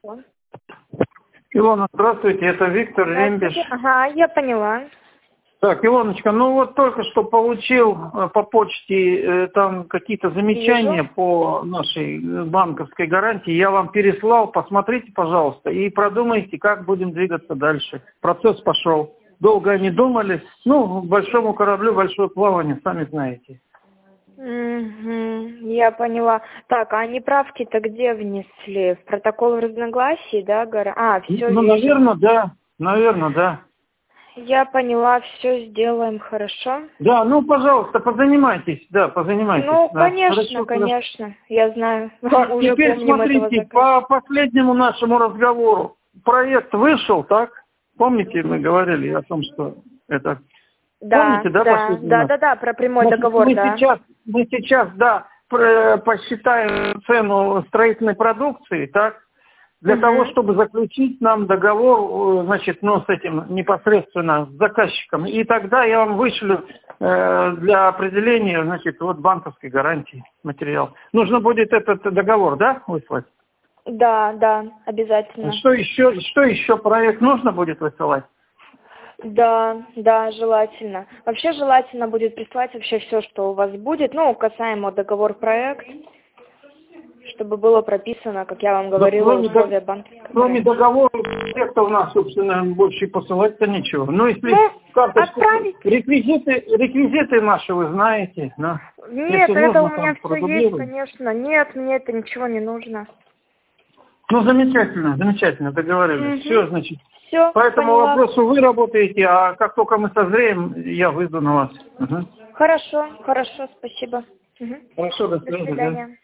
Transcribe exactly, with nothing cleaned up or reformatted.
Он. Илона, здравствуйте, это Виктор Рембиш. Ага, я поняла. Так, Илоночка, ну вот только что получил по почте э, там какие-то замечания Вижу. по нашей банковской гарантии. Я вам переслал, посмотрите, пожалуйста, и продумайте, как будем двигаться дальше. Процесс пошел. Долго они думали. Ну, большому кораблю большое плавание, сами знаете. Угу, я поняла. Так, а неправки-то где внесли? В протокол разногласий, да, Гора? А, все Ну, вижу. наверное, да. Наверное, да. Я поняла, все сделаем, хорошо? Да, ну, пожалуйста, позанимайтесь, да, позанимайтесь. Ну, Да. конечно, Хорошо, конечно, я знаю. Так, Уже теперь помним этого смотрите, заказчика. по последнему нашему разговору проект вышел, так? Помните, мы говорили о том, что это... Да, Помните, да, да, последний да, наш? да, да, про прямой Значит, договор, мы да. сейчас, мы сейчас, да, пр- посчитаем цену строительной продукции, так? Для того, Угу. чтобы заключить нам договор, э, значит, ну, с этим непосредственно с заказчиком. И тогда я вам вышлю э, для определения, значит, вот банковской гарантии материал. Нужно будет этот договор, да, выслать? Да, да, обязательно. Что еще, что еще проект нужно будет высылать? Да, да, желательно. Вообще желательно будет прислать вообще все, что у вас будет, ну, касаемо договор проект, чтобы было прописано, как я вам Да, говорила, кроме, условия до- банковского кроме проекта. договора проекта у нас, собственно, больше посылать-то ничего. Ну, если Ну, карточку, отправить. реквизиты, реквизиты наши вы знаете, да. Нет, Если это у нужно, меня там все есть, продублируем. конечно. Нет, мне это ничего не нужно. Ну, замечательно, замечательно, договорились. Угу. Все, значит, Все, по этому поняла. вопросу вы работаете, а как только мы созреем, я выйду на вас. Угу. Хорошо, хорошо, спасибо. Угу. Хорошо, до До свидания. Да. свидания.